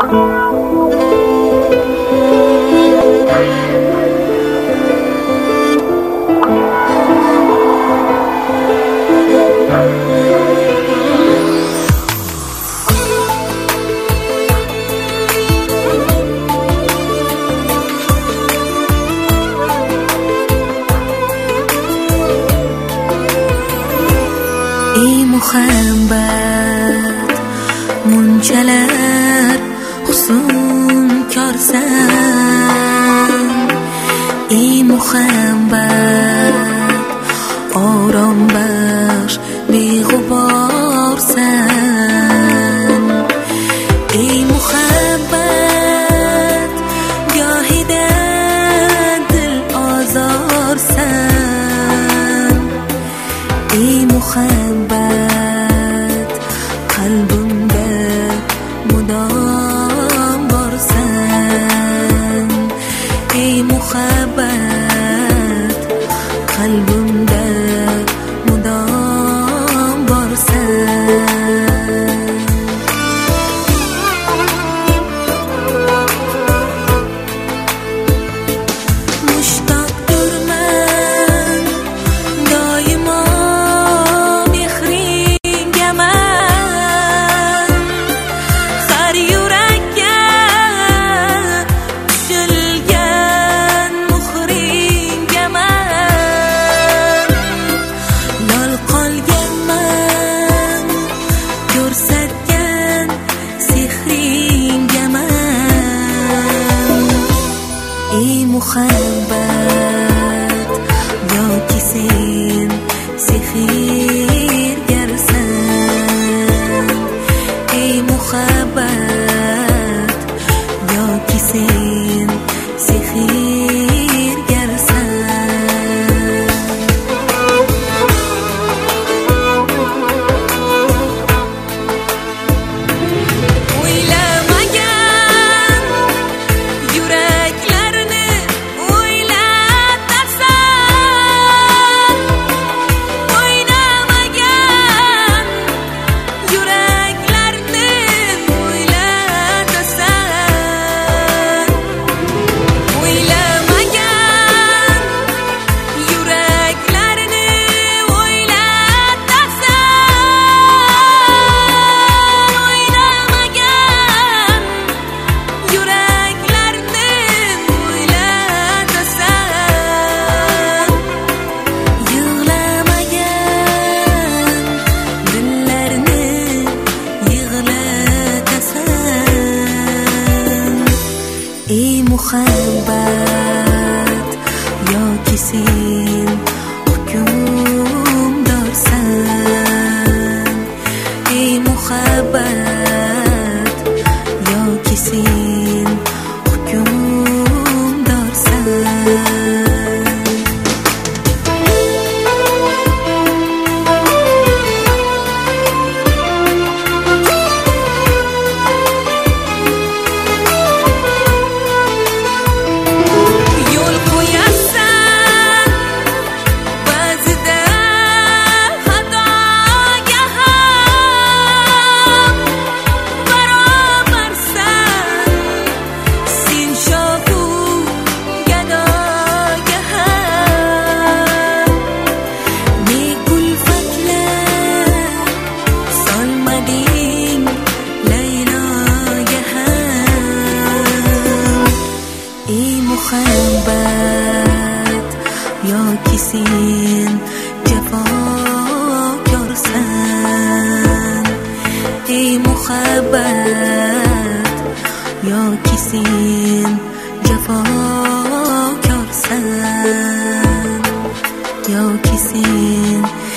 ey muhabbat munchalar husn korsan, ey muhabbat orom bax beg'uborsan, ey muhabbat gohida dil ozorsan, ey muhabbat qalbimda mudom borsan, ey muhabbat qalbimda mudom borsan. Mushtoqdirman doimo ey muhabbat yoki sen sehrgarsan, ey muhabbat yoki sen sehrgarsan. Ey muhabbat yoki sen hukmdorsan, ey muhabbat yoki sen hukmdorsan. Muhabbat yoki sen jafokorsan, ey muhabbat yoki sen jafokorsan, yoki sen